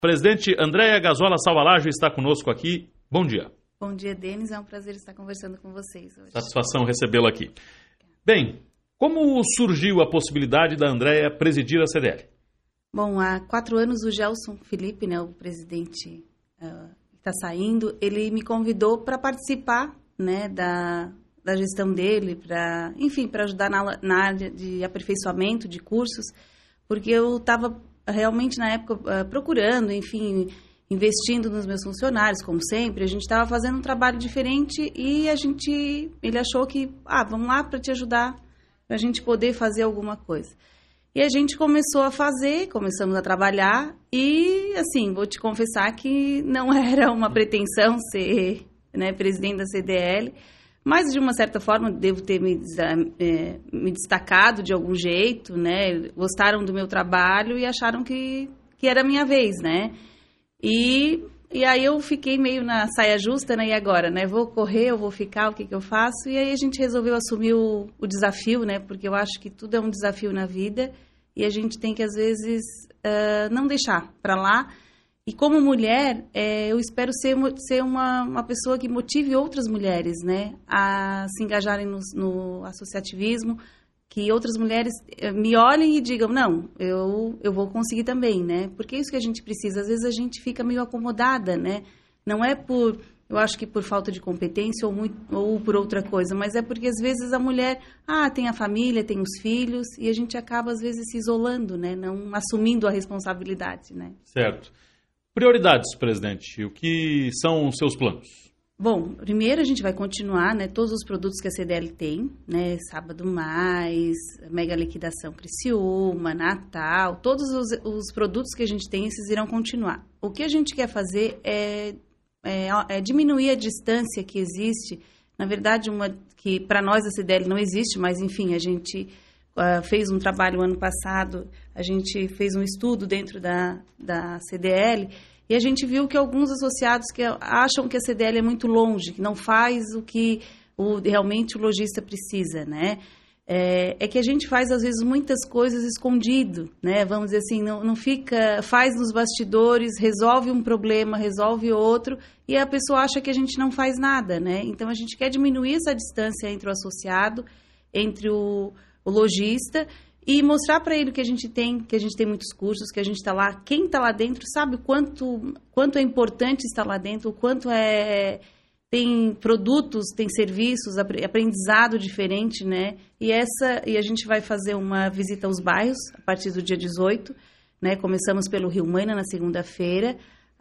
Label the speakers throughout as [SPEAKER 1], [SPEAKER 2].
[SPEAKER 1] Presidente Andréia Gazola Salvalaggio está conosco aqui. Bom dia.
[SPEAKER 2] Bom dia, Denis. É um prazer estar conversando com vocês hoje.
[SPEAKER 1] Satisfação recebê-lo aqui. Bem, como surgiu a possibilidade da Andréia presidir a CDL?
[SPEAKER 2] Bom, há 4 anos o Gelson Felipe, o presidente que está saindo, ele me convidou para participar da gestão dele, para ajudar na área de aperfeiçoamento de cursos, porque eu estava realmente na época procurando, investindo nos meus funcionários, como sempre. A gente estava fazendo um trabalho diferente e ele achou que, vamos lá para te ajudar, para a gente poder fazer alguma coisa. E a gente começamos a trabalhar e, vou te confessar que não era uma pretensão ser presidente da CDL, mas, de uma certa forma, devo ter me destacado de algum jeito, gostaram do meu trabalho e acharam que era a minha vez, E aí eu fiquei meio na saia justa, e agora, Vou correr, eu vou ficar, o que eu faço? E aí a gente resolveu assumir o desafio, porque eu acho que tudo é um desafio na vida e a gente tem que, às vezes, não deixar para lá. E como mulher, eu espero ser uma pessoa que motive outras mulheres, a se engajarem no associativismo, que outras mulheres me olhem e digam, não, eu vou conseguir também, Porque é isso que a gente precisa. Às vezes a gente fica meio acomodada, Não é eu acho que por falta de competência ou por outra coisa, mas é porque às vezes a mulher, tem a família, tem os filhos, e a gente acaba às vezes se isolando, Não assumindo a responsabilidade,
[SPEAKER 1] Certo. Prioridades, presidente, o que são os seus planos?
[SPEAKER 2] Bom, primeiro a gente vai continuar, todos os produtos que a CDL tem, Sábado Mais, Mega Liquidação Criciúma, Natal, todos os produtos que a gente tem, esses irão continuar. O que a gente quer fazer é diminuir a distância que existe, na verdade, que para nós a CDL não existe, mas enfim, a gente fez um trabalho ano passado, a gente fez um estudo dentro da CDL e a gente viu que alguns associados que acham que a CDL é muito longe, que não faz o que realmente o lojista precisa, É que a gente faz, às vezes, muitas coisas escondido, Vamos dizer assim, não fica, faz nos bastidores, resolve um problema, resolve outro, e a pessoa acha que a gente não faz nada, Então, a gente quer diminuir essa distância entre o associado, entre o lojista, e mostrar para ele que a gente tem muitos cursos, que a gente está lá, quem está lá dentro sabe o quanto é importante estar lá dentro, o quanto tem produtos, tem serviços, aprendizado diferente, E a gente vai fazer uma visita aos bairros a partir do dia 18, Começamos pelo Rio Maina na segunda-feira,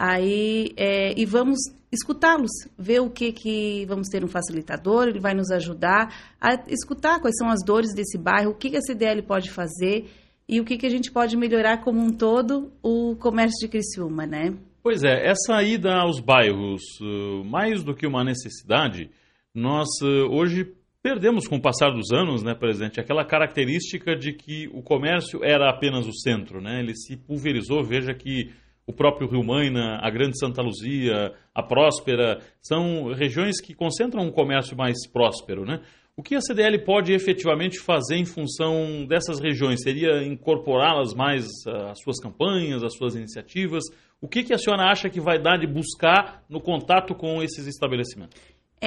[SPEAKER 2] e vamos escutá-los, ver o que vamos ter um facilitador, ele vai nos ajudar a escutar quais são as dores desse bairro, o que a CDL pode fazer e o que a gente pode melhorar como um todo o comércio de Criciúma,
[SPEAKER 1] Pois é, essa ida aos bairros, mais do que uma necessidade, nós hoje perdemos com o passar dos anos, presidente, aquela característica de que o comércio era apenas o centro, Ele se pulverizou, veja que o próprio Rio Maina, a Grande Santa Luzia, a Próspera, são regiões que concentram um comércio mais próspero, O que a CDL pode efetivamente fazer em função dessas regiões? Seria incorporá-las mais às suas campanhas, às suas iniciativas? O que a senhora acha que vai dar de buscar no contato com esses estabelecimentos?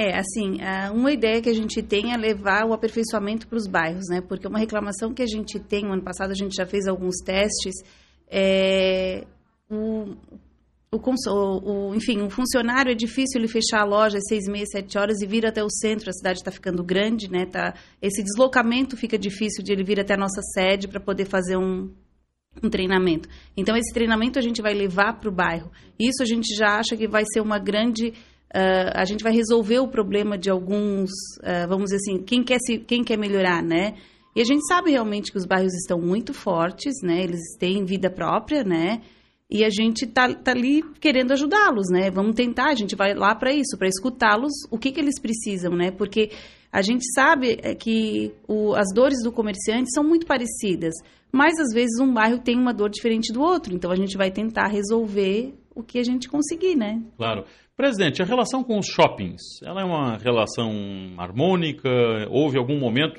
[SPEAKER 2] Uma ideia que a gente tem é levar o aperfeiçoamento para os bairros, Porque uma reclamação que a gente tem, no ano passado a gente já fez alguns testes, um funcionário é difícil ele fechar a loja às 6h30, 7h e vir até o centro, a cidade está ficando grande, esse deslocamento fica difícil de ele vir até a nossa sede para poder fazer um treinamento. Então, esse treinamento a gente vai levar para o bairro. Isso a gente já acha que vai ser uma grande... a gente vai resolver o problema de alguns, vamos dizer assim, quem quer melhorar, E a gente sabe realmente que os bairros estão muito fortes, Eles têm vida própria, E a gente tá ali querendo ajudá-los, Vamos tentar, a gente vai lá para isso, para escutá-los, o que eles precisam, Porque a gente sabe que as dores do comerciante são muito parecidas, mas às vezes um bairro tem uma dor diferente do outro, então a gente vai tentar resolver o que a gente conseguir,
[SPEAKER 1] Claro. Presidente, a relação com os shoppings, ela é uma relação harmônica? Houve algum momento,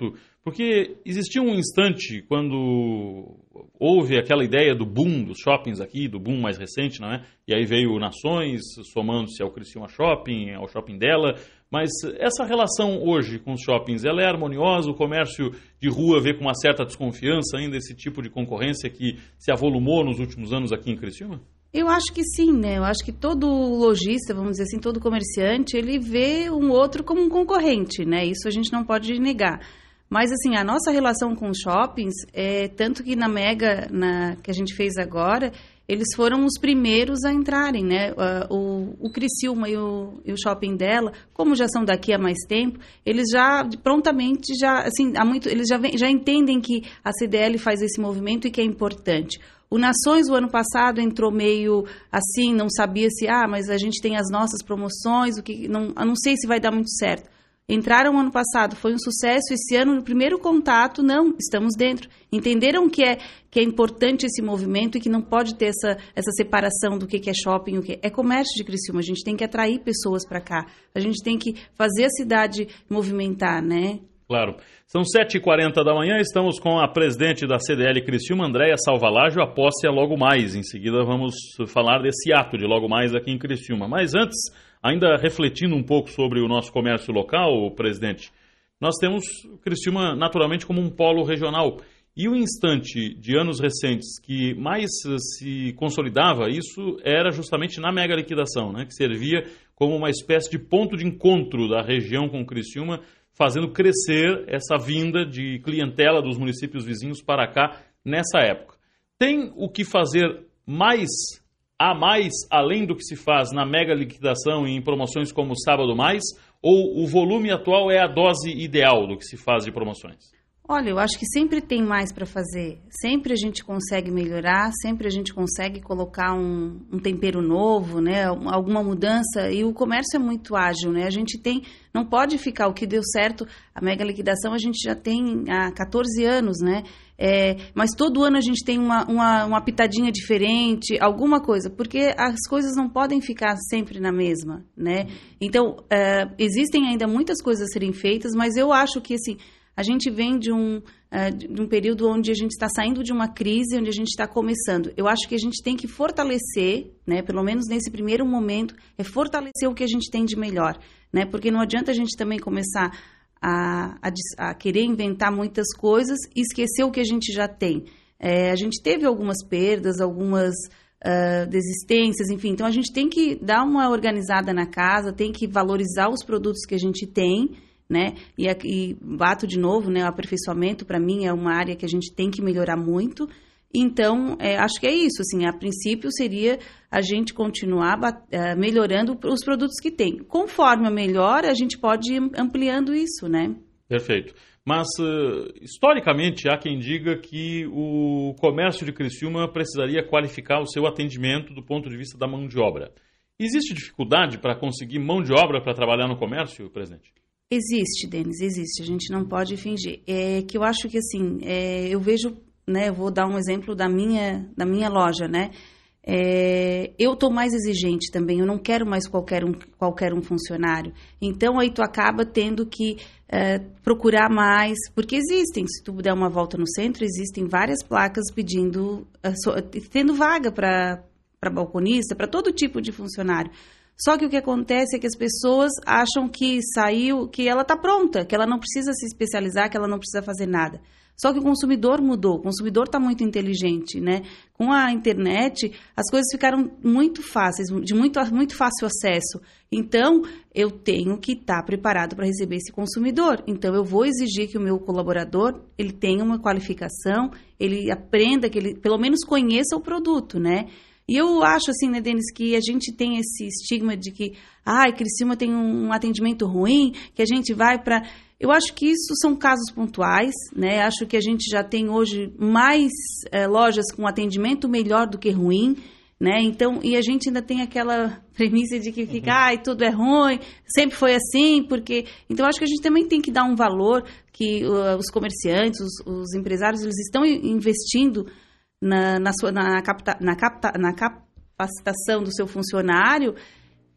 [SPEAKER 1] Porque existia um instante quando houve aquela ideia do boom dos shoppings aqui, do boom mais recente, não é? E aí veio o Nações, somando-se ao Criciúma Shopping, ao shopping dela. Mas essa relação hoje com os shoppings, ela é harmoniosa? O comércio de rua vê com uma certa desconfiança ainda esse tipo de concorrência que se avolumou nos últimos anos aqui em Criciúma?
[SPEAKER 2] Eu acho que sim, né? Eu acho que todo lojista, vamos dizer assim, todo comerciante, ele vê um outro como um concorrente, né? Isso a gente não pode negar. Mas, assim, a nossa relação com os shoppings, tanto que na Mega, que a gente fez agora, eles foram os primeiros a entrarem, né? O Criciúma e o shopping dela, como já são daqui há mais tempo, eles já prontamente, eles já entendem que a CDL faz esse movimento e que é importante. O Nações, o ano passado, entrou meio assim, não sabia se, mas a gente tem as nossas promoções, não sei se vai dar muito certo. Entraram ano passado, foi um sucesso. Esse ano, no primeiro contato, não, estamos dentro. Entenderam que é importante esse movimento e que não pode ter essa separação do que é shopping, o que é comércio de Criciúma. A gente tem que atrair pessoas para cá. A gente tem que fazer a cidade movimentar, né?
[SPEAKER 1] Claro. São 7h40 da manhã, estamos com a presidente da CDL Criciúma, Andréia Salvalágio. A posse é logo mais. Em seguida vamos falar desse ato de logo mais aqui em Criciúma. Mas antes, ainda refletindo um pouco sobre o nosso comércio local, presidente, nós temos Criciúma naturalmente como um polo regional. E o instante de anos recentes que mais se consolidava isso era justamente na mega liquidação, né, que servia como uma espécie de ponto de encontro da região com Criciúma, fazendo crescer essa vinda de clientela dos municípios vizinhos para cá nessa época. Tem o que fazer mais, além do que se faz na mega liquidação e em promoções como Sábado Mais, ou o volume atual é a dose ideal do que se faz de promoções?
[SPEAKER 2] Olha, eu acho que sempre tem mais para fazer. Sempre a gente consegue melhorar, sempre a gente consegue colocar um tempero novo, né? Alguma mudança. E o comércio é muito ágil, né? A gente não pode ficar o que deu certo. A mega liquidação a gente já tem há 14 anos, né? Mas todo ano a gente tem uma pitadinha diferente, alguma coisa, porque as coisas não podem ficar sempre na mesma, né? Então, existem ainda muitas coisas a serem feitas, mas eu acho que, assim, a gente vem de um período onde a gente está saindo de uma crise, onde a gente está começando. Eu acho que a gente tem que fortalecer, né, pelo menos nesse primeiro momento, fortalecer o que a gente tem de melhor, né? Porque não adianta a gente também começar a querer inventar muitas coisas e esquecer o que a gente já tem. A gente teve algumas perdas, algumas desistências, enfim. Então, a gente tem que dar uma organizada na casa, tem que valorizar os produtos que a gente tem, né? E bato de novo, né? O aperfeiçoamento, para mim, é uma área que a gente tem que melhorar muito. Então, acho que é isso. Assim, a princípio, seria a gente continuar melhorando os produtos que tem. Conforme melhora, a gente pode ir ampliando isso, né?
[SPEAKER 1] Perfeito. Mas, historicamente, há quem diga que o comércio de Criciúma precisaria qualificar o seu atendimento do ponto de vista da mão de obra. Existe dificuldade para conseguir mão de obra para trabalhar no comércio, presidente?
[SPEAKER 2] Existe, Denis, existe. A gente não pode fingir. Que eu acho que, assim, eu vejo, né, eu vou dar um exemplo da minha loja, né? Eu estou mais exigente também, eu não quero mais qualquer um funcionário. Então, aí tu acaba tendo que procurar mais, porque existem, se tu der uma volta no centro, existem várias placas tendo vaga para balconista, para todo tipo de funcionário. Só que o que acontece é que as pessoas acham que que ela está pronta, que ela não precisa se especializar, que ela não precisa fazer nada. Só que o consumidor mudou, o consumidor está muito inteligente, né? Com a internet, as coisas ficaram muito fáceis, de muito fácil acesso. Então, eu tenho que estar preparado para receber esse consumidor. Então, eu vou exigir que o meu colaborador, ele tenha uma qualificação, ele aprenda, que ele pelo menos conheça o produto, né? E eu acho, assim, né, Denis, que a gente tem esse estigma de que, Criciúma tem um atendimento ruim, que a gente vai para... Eu acho que isso são casos pontuais, né? Acho que a gente já tem hoje mais lojas com atendimento melhor do que ruim, né? Então, e a gente ainda tem aquela premissa de que fica, tudo é ruim, sempre foi assim, porque... Então, acho que a gente também tem que dar um valor que os comerciantes, os empresários, eles estão investindo na capacitação do seu funcionário,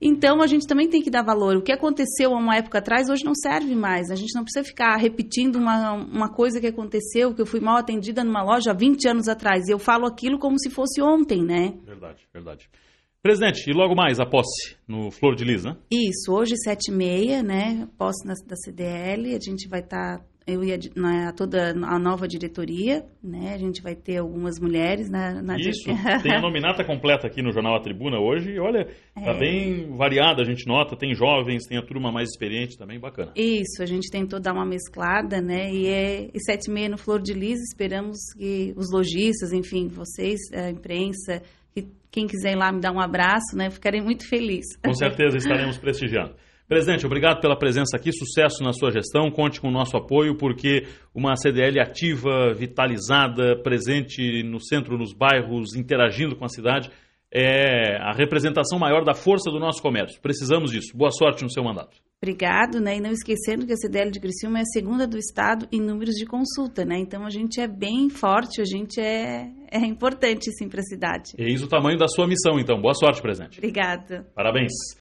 [SPEAKER 2] Então, a gente também tem que dar valor. O que aconteceu há uma época atrás, hoje não serve mais. A gente não precisa ficar repetindo uma coisa que aconteceu, que eu fui mal atendida numa loja há 20 anos atrás. E eu falo aquilo como se fosse ontem, né?
[SPEAKER 1] Verdade, verdade. Presidente, e logo mais a posse no Flor de Lis, né?
[SPEAKER 2] Isso, hoje 7h30, né? Posse da CDL, a gente vai estar... Eu ia toda a nova diretoria, né? A gente vai ter algumas mulheres na
[SPEAKER 1] Isso, tem a nominata completa aqui no Jornal A Tribuna hoje. E olha, tá bem variada, a gente nota. Tem jovens, tem a turma mais experiente também, bacana.
[SPEAKER 2] Isso, a gente tentou dar uma mesclada, né? E 7h30 no Flor de Lis, esperamos que os lojistas, enfim, vocês, a imprensa, que quem quiser ir lá me dar um abraço, né? Ficarei muito feliz.
[SPEAKER 1] Com certeza estaremos prestigiando. Presidente, obrigado pela presença aqui, sucesso na sua gestão, conte com o nosso apoio, porque uma CDL ativa, vitalizada, presente no centro, nos bairros, interagindo com a cidade, é a representação maior da força do nosso comércio. Precisamos disso. Boa sorte no seu mandato.
[SPEAKER 2] Obrigado, né? E não esquecendo que a CDL de Criciúma é a segunda do estado em números de consulta, né? Então a gente é bem forte, a gente é importante sim para a cidade.
[SPEAKER 1] Eis o tamanho da sua missão, então. Boa sorte, presidente.
[SPEAKER 2] Obrigada.
[SPEAKER 1] Parabéns.